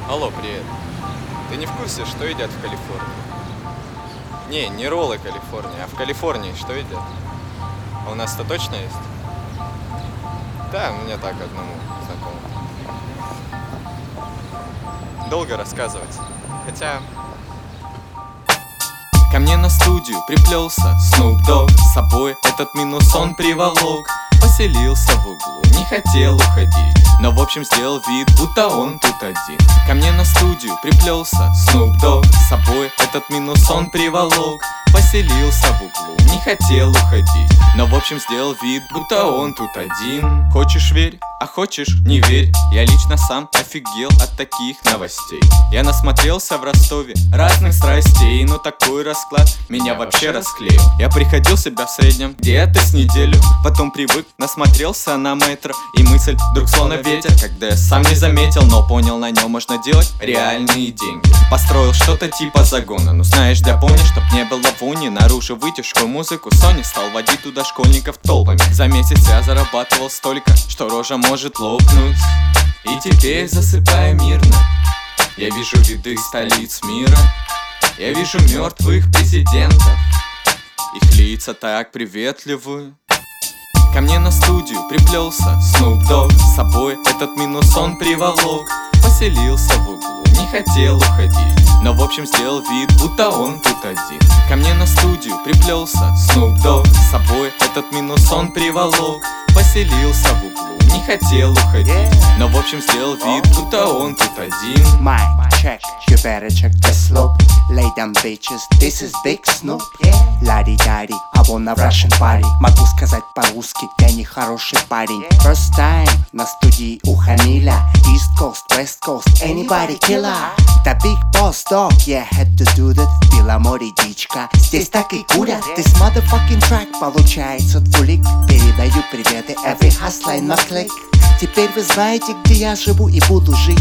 Алло, привет. Ты не в курсе, что едят в Калифорнии? Не роллы Калифорнии, а в Калифорнии что едят? А у нас-то точно есть? Да, мне так одному знакомо. Долго рассказывать. Хотя... Ко мне на студию приплелся Snoop Dogg. С собой этот минус он приволок. Поселился в углу, не хотел уходить, но в общем сделал вид, будто он тут один. Ко мне на студию приплелся Snoop Dogg. С собой этот минус он приволок. Поселился в углу, не хотел уходить, но в общем сделал вид, будто он тут один. Хочешь верь, а хочешь не верь. Я лично сам офигел от таких новостей. Я насмотрелся в Ростове разных страстей, но такой расклад меня вообще расклеил. Я приходил в себя в среднем где-то с неделю, потом привык, насмотрелся на метро, и мысль вдруг словно ветер, когда я сам не заметил, но понял, на нем можно делать реальные деньги. Построил что-то типа загона, ну знаешь, для пони, чтоб не было вони. Наружу вытяжку музыку Sony стал водить туда школьников толпами. За месяц я зарабатывал столько, что рожа может лопнуть. И теперь засыпая мирно, я вижу виды столиц мира. Я вижу мертвых президентов, их лица так приветливы. Ко мне на студию приплелся Snoop Dogg. С собой этот минус он приволок. Поселился в углу, не хотел уходить, но в общем сделал вид, будто он тут один. Ко мне на студию приплелся Snoop Dogg. С собой этот минус он приволок. Поселился в углу, не хотел уходить, но в общем сделал вид, будто он тут один. Mic check, you better check the slope. Lay down bitches, this is Big Snoop. Лари-дари, I wanna Russian party. Могу сказать по-русски, я не хороший парень. First time на студии у Хамиля. East Coast, West Coast, anybody killer. The big boss dog, yeah, had to do that. Беломорье дичка, здесь так и курят. This motherfucking track получается твулик. Передаю приветы, every hustler in my clique. Теперь вы знаете, где я живу и буду жить.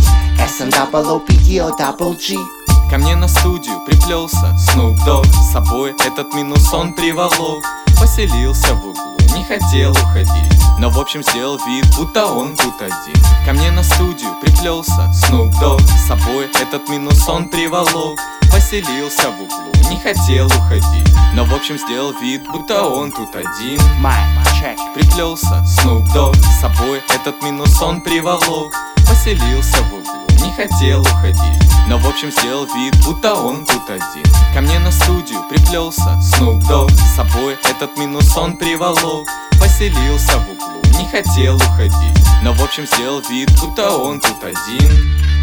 SNOOPDOGG. Ко мне на студию приплелся Snoop Dogg. С собой этот минус он приволок. Поселился в углу, не хотел уходить, но в общем сделал вид, будто он тут один. Ко мне на студию приплелся Snoop Dogg. С собой этот минус он приволок. Поселился в углу, не хотел уходить, но в общем сделал вид, будто он тут один. Mic check. Приплелся Snoop Dogg. С собой этот минус он приволок. Поселился в углу, не хотел уходить, но в общем сделал вид, будто он тут один. Ко мне на студию приплелся Snoop Dogg. С собой этот минус он приволок. Поселился в углу, не хотел уходить, но в общем сделал вид, будто он тут один.